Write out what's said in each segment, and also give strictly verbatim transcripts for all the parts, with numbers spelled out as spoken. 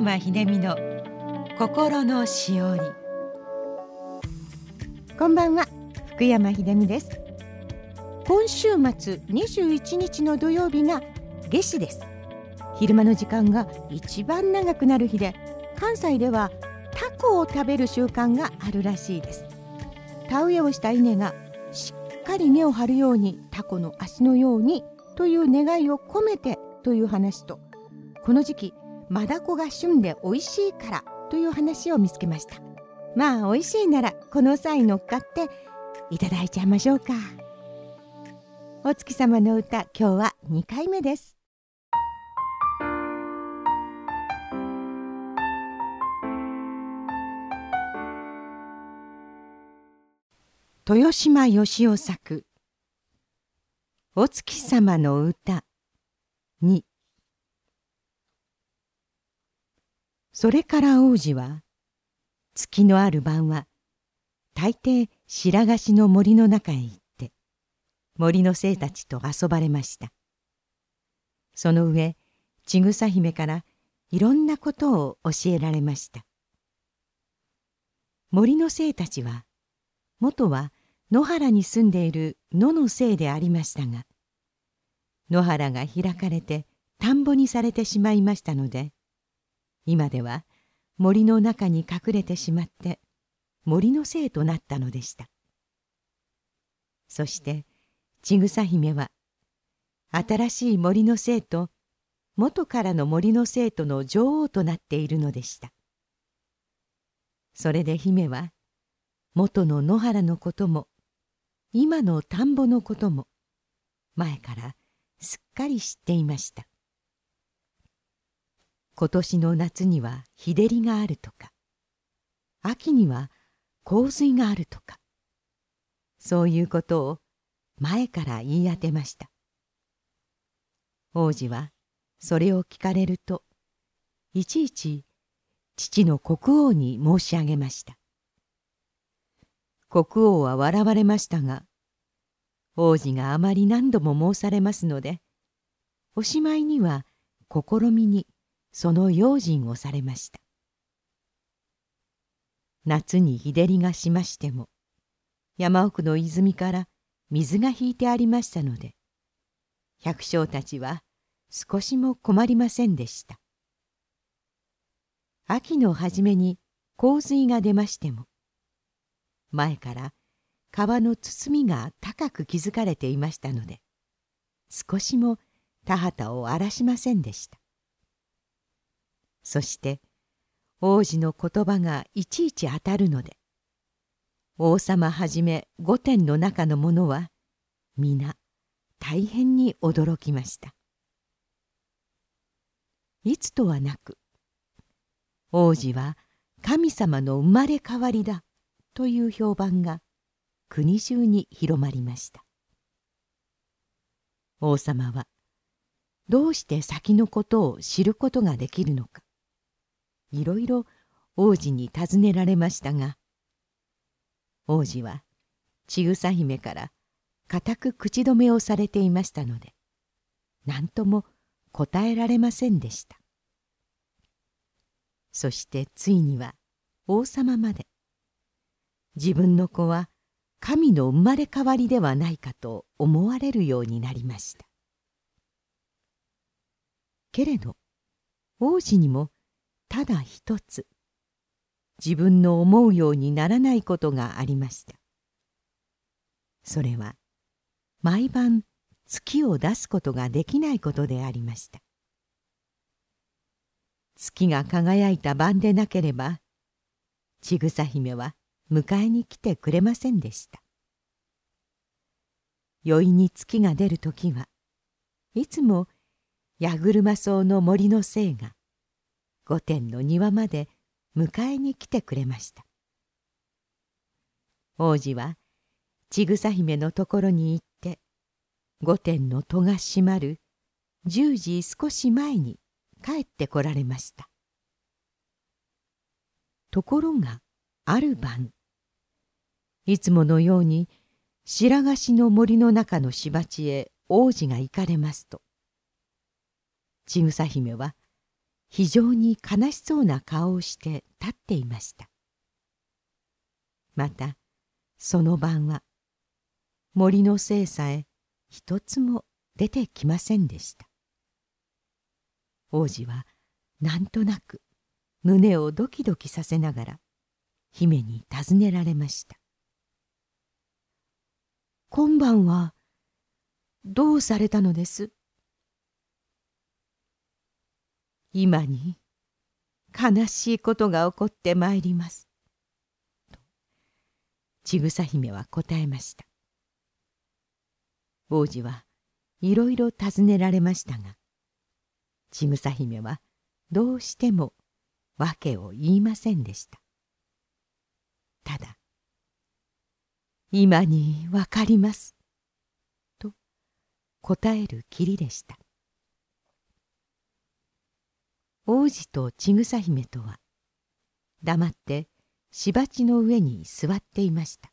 山秀美の心のしおり。こんばんは、福山秀美です。今週末にじゅういちにちの土曜日が夏至です。昼間の時間が一番長くなる日で、関西ではタコを食べる習慣があるらしいです。田植えをした稲がしっかり根を張るように、タコの足のようにという願いを込めてという話と、この時期マダコが旬で美味しいからという話を見つけました。まあ美味しいならこの際乗っかっていただいちゃいましょうか。お月様の歌、今日はにかいめです。豊島義雄作お月様の歌に。それから王子は月のある晩は大抵白菓子の森の中へ行って森の精たちと遊ばれました。その上ちぐさ姫からいろんなことを教えられました。森の精たちは元は野原に住んでいる野の精でありましたが、野原が開かれて田んぼにされてしまいましたので、今では森の中に隠れてしまって森の精となったのでした。そしてちぐさ姫は新しい森の精と元からの森の精との女王となっているのでした。それで姫は元の野原のことも今の田んぼのことも前からすっかり知っていました。今年の夏には日照りがあるとか、秋には洪水があるとか、そういうことを前から言い当てました。王子はそれを聞かれると、いちいち父の国王に申し上げました。国王は笑われましたが、王子があまり何度も申されますので、おしまいには試みにその用心をされました。夏に日照りがしましても、山奥の泉から水が引いてありましたので、百姓たちは少しも困りませんでした。秋の初めに洪水が出ましても、前から川の包みが高く築かれていましたので、少しも田畑を荒らしませんでした。そして王子の言葉がいちいち当たるので、王様はじめ御殿の中の者は皆大変に驚きました。いつとはなく、王子は神様の生まれ変わりだという評判が国中に広まりました。王様はどうして先のことを知ることができるのか、いろいろ王子に尋ねられましたが、王子はちぐさ姫から固く口止めをされていましたので、何とも答えられませんでした。そしてついには王様まで、自分の子は神の生まれ変わりではないかと思われるようになりました。けれど王子にもただ一つ自分の思うようにならないことがありました。それは毎晩月を出すことができないことでありました。月が輝いた晩でなければ、ちぐさ姫は迎えに来てくれませんでした。宵に月が出るときはいつも八車草の森の精が御殿の庭まで迎えに来てくれました。王子はちぐさ姫のところに行って、御殿の戸が閉まるじゅうじ少し前に帰ってこられました。ところがある晩、いつものように白菓子の森の中の芝地へ王子が行かれますと、ちぐさ姫は非常に悲しそうな顔をして立っていました。またその晩は森の精さえ一つも出てきませんでした。王子はなんとなく胸をドキドキさせながら姫に尋ねられました。今晩はどうされたのです？今に悲しいことが起こってまいります。とちぐさ姫は答えました。王子はいろいろ尋ねられましたが、ちぐさ姫はどうしても訳を言いませんでした。ただ「今にわかります」と答えるきりでした。王子とちぐさ姫とは黙って芝地の上に座っていました。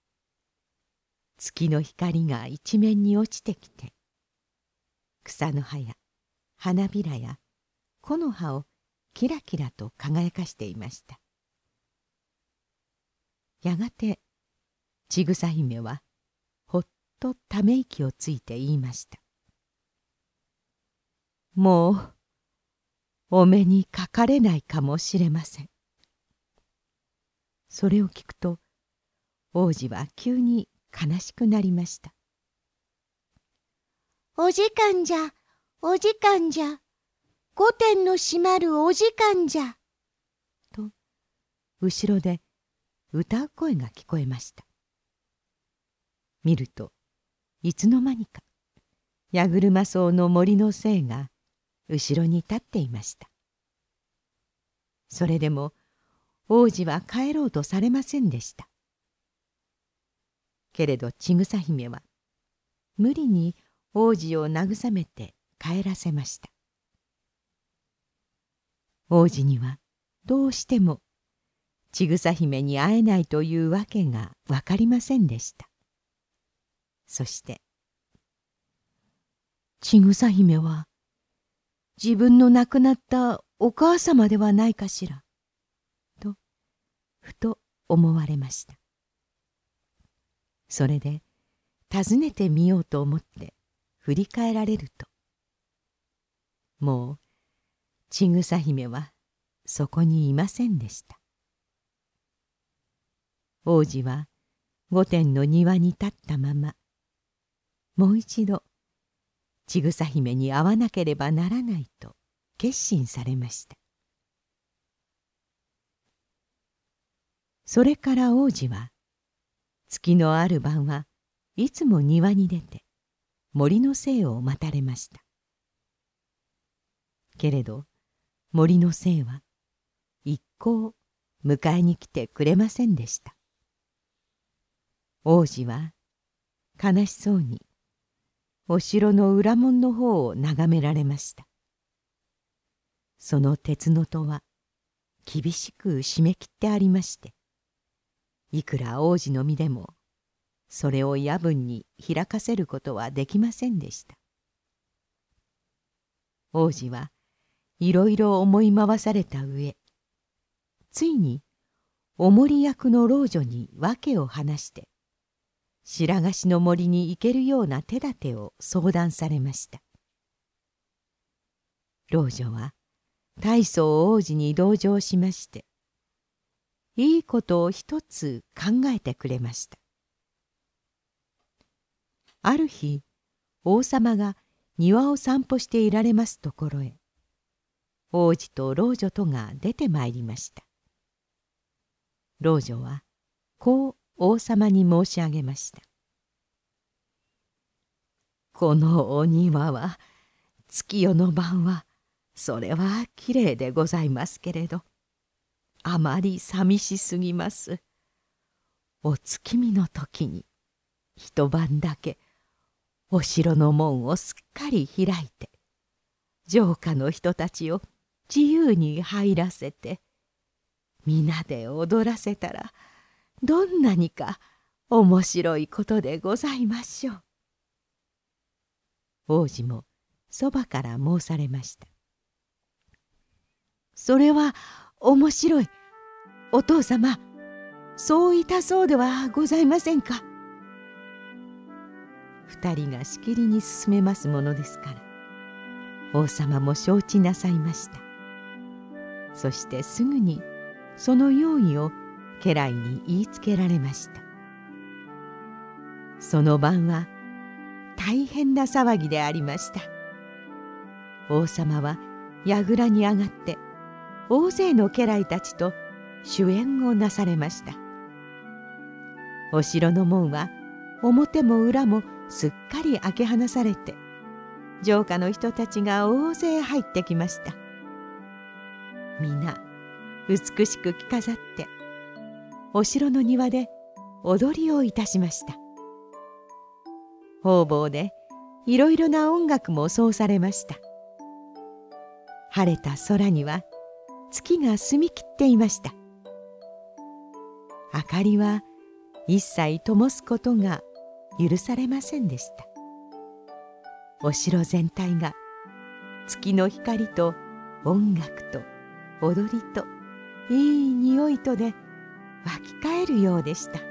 月の光が一面に落ちてきて、草の葉や花びらや木の葉をキラキラと輝かしていました。やがてちぐさ姫はほっとため息をついて言いました。もうお目にかかれないかもしれません。それを聞くと王子は急に悲しくなりました。 お時間じゃ、お時間じゃ、御殿の閉まるお時間じゃ。 と後ろで歌う声が聞こえました。見るといつの間にか八車草の森の精が後ろに立っていました。それでも王子は帰ろうとされませんでした。けれどちぐさ姫は無理に王子を慰めて帰らせました。王子にはどうしてもちぐさ姫に会えないというわけが分かりませんでした。そして「ちぐさ姫は自分の亡くなったお母様ではないかしら」とふと思われました。それで訪ねてみようと思って振り返られると、もうちぐさ姫はそこにいませんでした。王子は御殿の庭に立ったまま、もう一度ちぐさ姫に会わなければならないと決心されました。それから王子は月のある晩はいつも庭に出て森の精を待たれました。けれど森の精は一向迎えに来てくれませんでした。王子は悲しそうにお城の裏門の方を眺められました。その鉄の戸は厳しく締め切ってありまして、いくら王子の身でもそれを夜分に開かせることはできませんでした。王子はいろいろ思い回された上、ついにお守り役の老女に訳を話して白菓子の森に行けるような手立てを相談されました。老女は大層王子に同情しまして、いいことを一つ考えてくれました。ある日、王様が庭を散歩していられますところへ、王子と老女とが出てまいりました。老女はこう王様に申し上げました。このお庭は月夜の晩はそれはきれいでございますけれど、あまり寂しすぎます。お月見の時に一晩だけお城の門をすっかり開いて、城下の人たちを自由に入らせて、皆で踊らせたらどんなにか面白いことでございましょう。王子もそばから申されました。 それは面白い。お父様、そういたそうではございませんか。二人がしきりに進めますものですから、王様も承知なさいました。そしてすぐにその用意を家来に言いつけられました。その晩は大変な騒ぎでありました。王様は櫓に上がって大勢の家来たちと酒宴をなされました。お城の門は表も裏もすっかり開け放されて、城下の人たちが大勢入ってきました。皆美しく着飾ってお城の庭で踊りをいたしました。方々でいろいろな音楽も奏されました。晴れた空には月が澄み切っていました。明かりは一切灯すことが許されませんでした。お城全体が月の光と音楽と踊りといい匂いとで湧き返るようでした。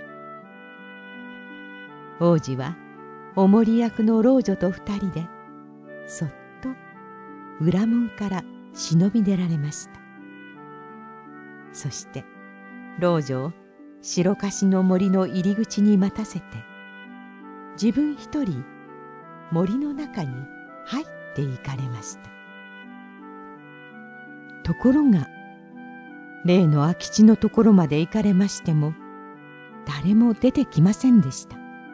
王子はおもり役の老女と二人でそっと裏門から忍び出られました。そして老女を白樫の森の入り口に待たせて、自分一人森の中に入って行かれました。ところが例の空き地のところまで行かれましても誰も出てきませんでした。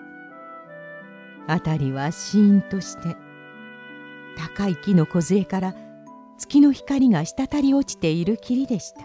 辺りはシーンとして高い木の梢から月の光が滴り落ちているきりでした。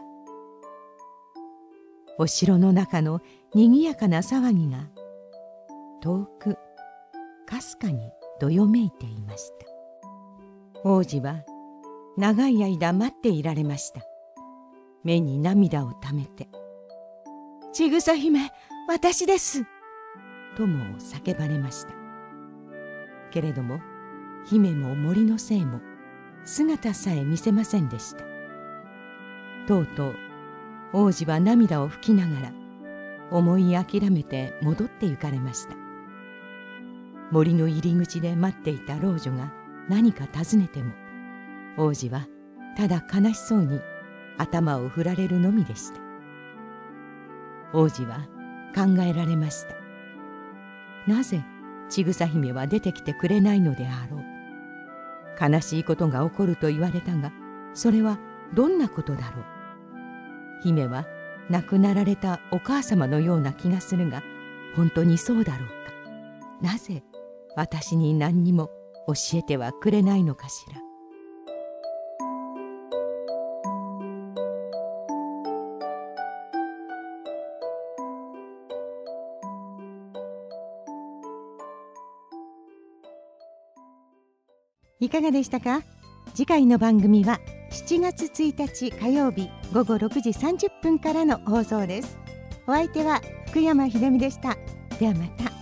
お城の中のにぎやかな騒ぎが遠くかすかにどよめいていました。王子は長い間待っていられました。目に涙をためて「ちぐさ姫、私です!」とも叫ばれました。けれども姫も森の精も姿さえ見せませんでした。とうとう王子は涙を拭きながら思い諦めて戻って行かれました。森の入り口で待っていた老女が何か尋ねても王子はただ悲しそうに頭を振られるのみでした。王子は考えられました。なぜちぐさ姫は出てきてくれないのであろう。悲しいことが起こると言われたが、それはどんなことだろう。姫は亡くなられたお母様のような気がするが、本当にそうだろうか。なぜ私に何にも教えてはくれないのかしら。いかがでしたか。次回の番組はしちがつついたち火曜日ごごろくじさんじゅっぷんからの放送です。お相手は福山秀美でした。ではまた。